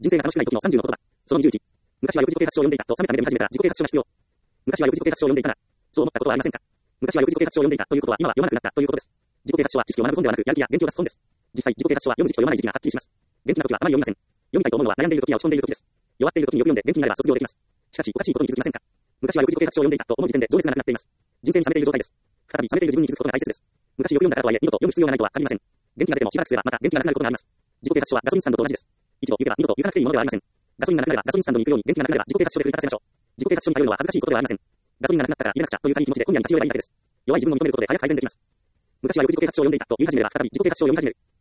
人生が楽しくない時の30の言葉。その21。昔はよく自己啓発書を読んでいたと冷めた目で見始めたら自己啓発書が必要。昔はよく自己啓発書を読んでいたら、そう思ったことはありませんか？昔はよく自己啓発書を読んでいたということは今は読まなくなったということです。自己啓発書は知識を学ぶ本ではなくやる気や元気を出す本です。実際自己啓発書は読む時期と読まない時期がはっきりします。元気な時はあまり読みません。読みたいと思うのは悩んでいる時や落ち込んでいる時です。弱っている時によく読んで元気になれば卒業できます。しかしおかしいことに気づきませんか？昔はよく自己啓発書を読んでいたと思う時点で情熱がなくなっています。人生に冷めている状態です。再び冷めている自分に気づくことが大切です。昔よく読んだからとはいえ二度と読む必要がないとは限りません。元気が出てもしばらくすればまた元気がなくなることがあります。自己啓発書はガソリンスタンドと同じです。一度行けば二度と行かなくていいものではありません。ガソリンがなくなればガソリンスタンドに行くように元気がなくなれば自己啓発書で奮い立たせましょう。自己啓発書に頼るのは恥ずかしいことではありません。ガソリンがなくなったら入れなくちゃという軽い気持ちで今夜に立ち寄ればいいだけです。弱い自分を認めることで早く改善できます。昔はよく自己啓発書を読んでいたと言い始めれば再び自己啓発書を読み始める。